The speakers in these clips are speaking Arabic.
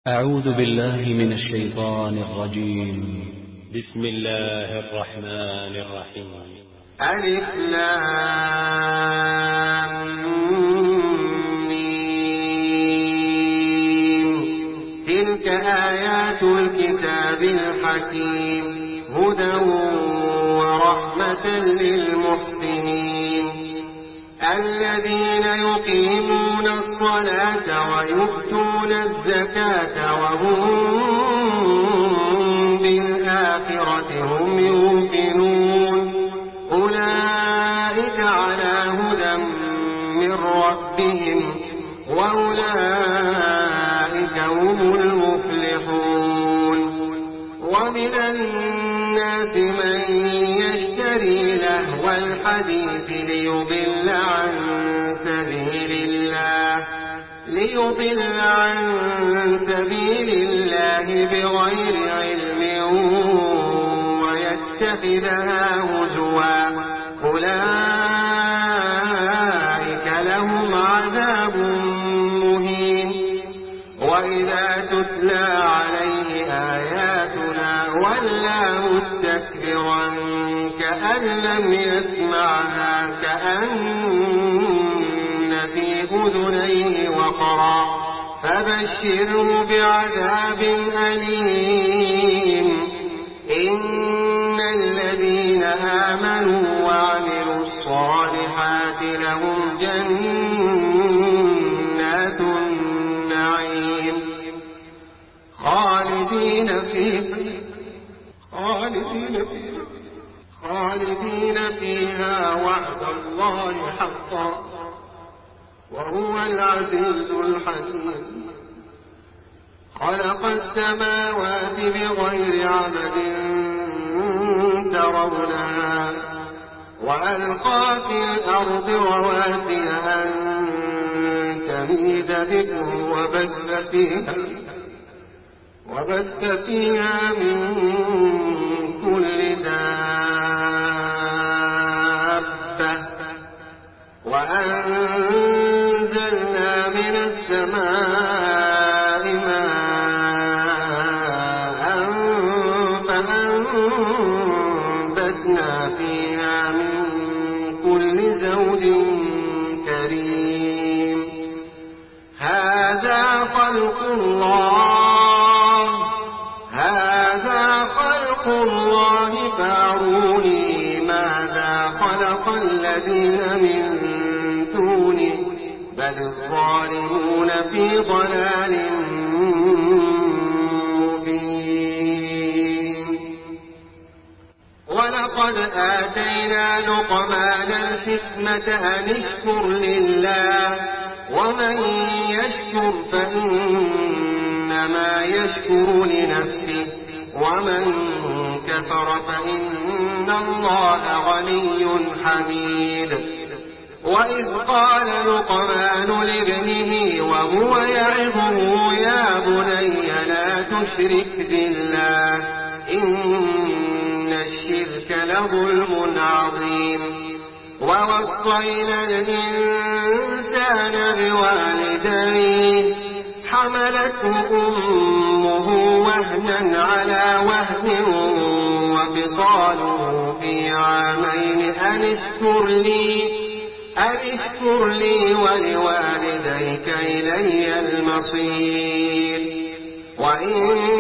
أعوذ بالله من الشيطان الرجيم. بسم الله الرحمن الرحيم. ألف لام ميم. تلك آيات الكتاب الحكيم هدى ورحمة للمحسنين الذين يقيمون الصلاة ويؤتون الزكاة وهم بالآخرة هم يوقنون أولئك على هدى من ربهم وأولئك هم المفلحون. ومن الناس من يشتري لهو الحديث ليضل عن سبيل الله بغير علم ويتخذها هزوا أولئك لهم عذاب مهين. وإذا تتلى عليه آياتنا ولى مستكبرا كأن لم يسمعها كأن في أذنيه وقرا فبشره بعذاب أليم. إن الذين آمنوا وعملوا الصالحات لهم جنات النعيم خالدين فيها وعد الله حقا وهو العزيز الحكيم. خلق السماوات بغير عمد ترونها وألقى في الأرض رواسي أن تميد بكم وبث فيها من كل دابة وأنزلنا من السماء ماء فأنبتنا فيها من كل زوج كريم. هذا خلق الله فاروني ماذا خلق الذين من دونه بل الظالمون في ضلال مبين. ولقد آتينا لقمان الحكمة أن اشكر لله ومن يشكر فإنما يشكر لنفسه ومن كفر فإن الله غني حميد. وإذ قال لقمان لابنه وهو يعظه يا بني لا تشرك بالله إن الشرك لظلم عظيم. ووصينا الإنسان بوالديه حملته أمه وهنا على وهن وفصاله في عامين أن اشكر لي ولوالديك إلي المصير. وإن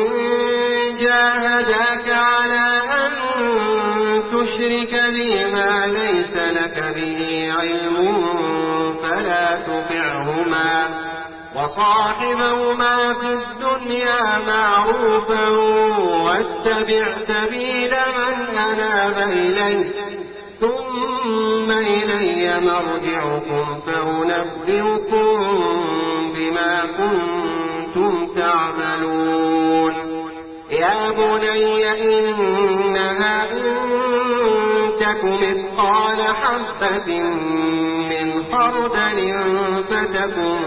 جاهداك على أن تشرك بي ما ليس لك به علم فلا تطعهما وصاحبهما في الدنيا معروفا واتبع سبيل من أناب إليه ثم إلي مرجعكم فأنبئكم بما كنتم تعملون. يا بني إنها إن تك مثقال حبة من خردل فتكن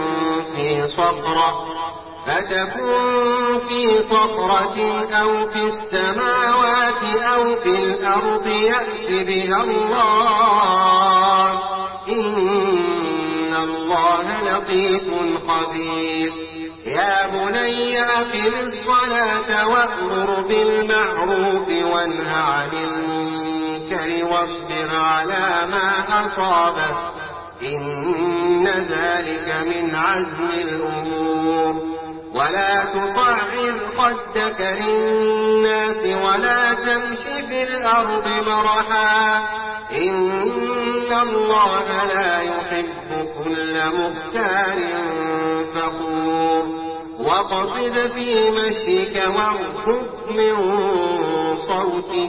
في صخرة أو في السماوات أو في الأرض يأت بها الله إن الله لطيف خبير. يا بني أقم الصلاة وأمر بالمعروف وانه عن المنكر واصبر على ما أصابك إن ذلك من عزم الأمور ولا تصعر خدك للناس ولا تمش في الأرض مرحا إن الله لا يحب كل مختال فخور واقصد في مشيك واغضض من صوتك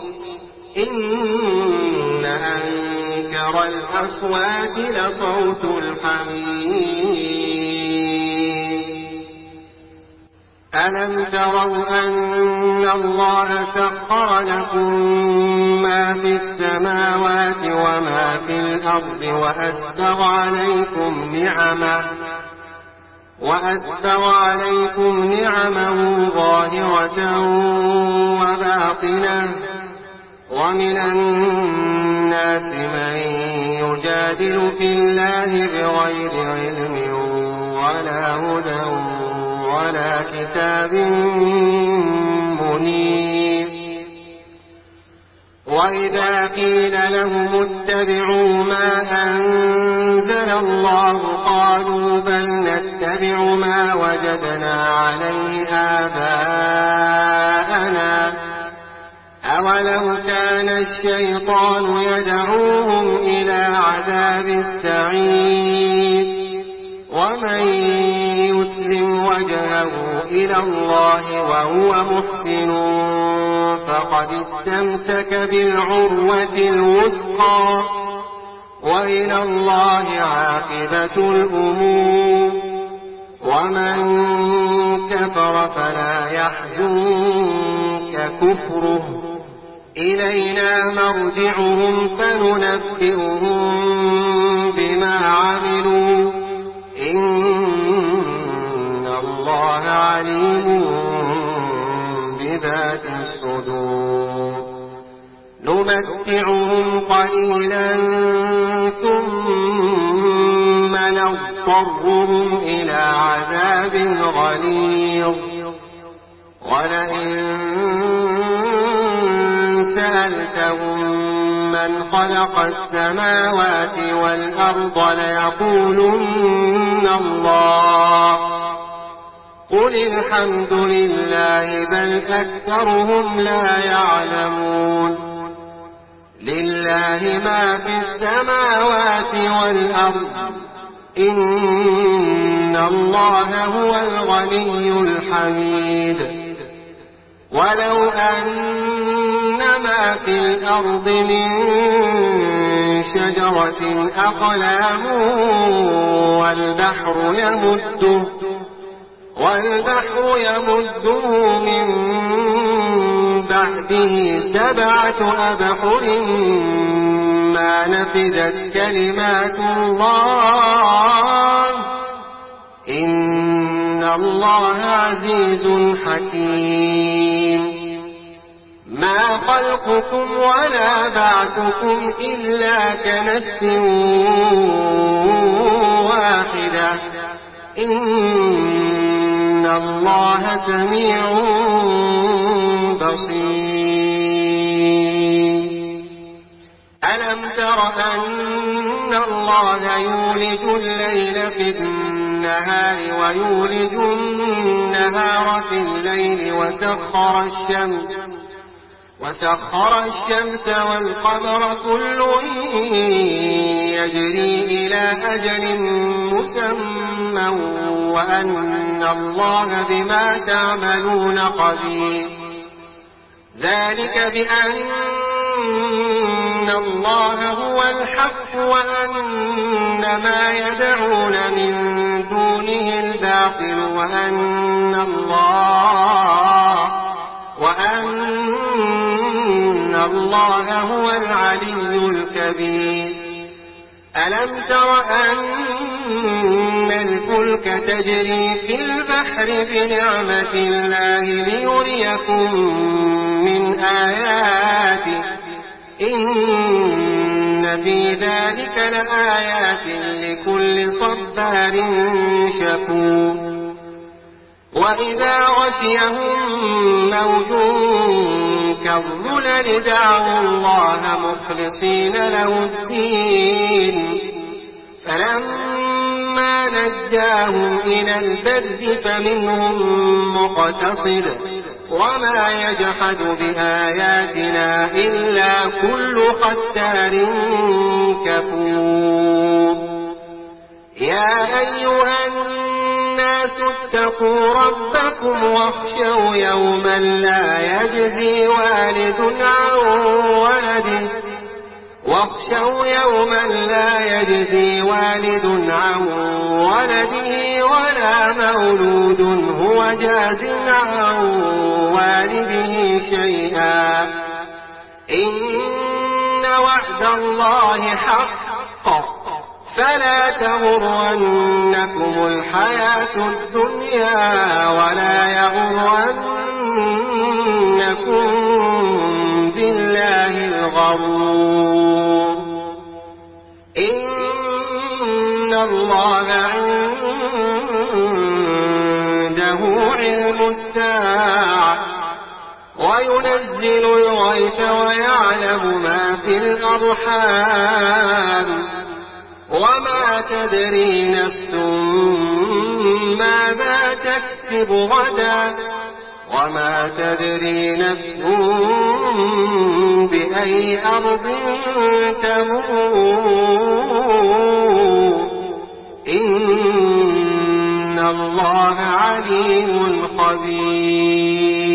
إن أنكر الأصوات لصوت الحمير ألم تروا أن الله سخر لكم ما في السماوات وما في الأرض وأسبغ عليكم نعمه ظاهرة وباطنة ومن الناس من يجادل في الله بغير علم ولا هدى ولا كتاب منير وإذا قيل لهم اتبعوا ما أنزل الله قالوا بل نتبع ما وجدنا عليه آباءنا أولو كان الشيطان يدعوهم إلى عذاب السعير ومن يسلم وجهه إلى الله وهو محسن فقد استمسك بالعروة الوثقى وإلى الله عاقبة الأمور ومن كفر فلا يحزنك كفره إلينا مرجعهم فننبئهم بما عملوا إن الله عليم بذات الصدور نمتعهم قليلا ثم نضطرهم إلى عذاب غليظ ولئن سألتهم من خلق السماوات والأرض ليقولن الله قل الحمد لله بل أكثرهم لا يعلمون لله ما في السماوات والأرض إن الله هو الغني الحميد ولو أن ما في الأرض من شجرة أقلام والبحر يمده من بعده 7 أبحر ما نفدت كلمات الله إن الله عزيز حكيم ما خلقكم ولا بعثكم إلا كنفس واحدة إن الله سميع بصير ألم تر أن الله يولج الليل في النهار ويولج النهار في الليل وسخر الشمس والقمر كل يجري إلى أجل مسمى وأن الله بما تعملون خبير ذلك بأن الله هو الحق وأن ما يدعون من دونه الباطل وأن الله هو العلي الكبير ألم تر أن الفلك تجري في البحر بنعمة الله ليريكم من آياته إن في ذلك لآيات لكل صبار شكور وإذا غشيهم موج كالظلل دعوا الله مخلصين له الدين فلما نجاهم إلى البر فمنهم مقتصد وما يجحد بآياتنا إلا كل ختار كفور يا أيها الناس اتقوا ربكم واخشوا يوما لا يجزي والد عن ولده ولا مولود هو جاز عن والده شيئا إن وعد الله حق فلا تغرنكم الحياة الدنيا ولا يغرنكم بالله الغرور إن الله عنده علم الساعة وينزل الغيث ويعلم ما في الأرحام وما تدري نفس ماذا تكسب غدا وما تدري نفس بأي أرض تموت إن الله عليم خبير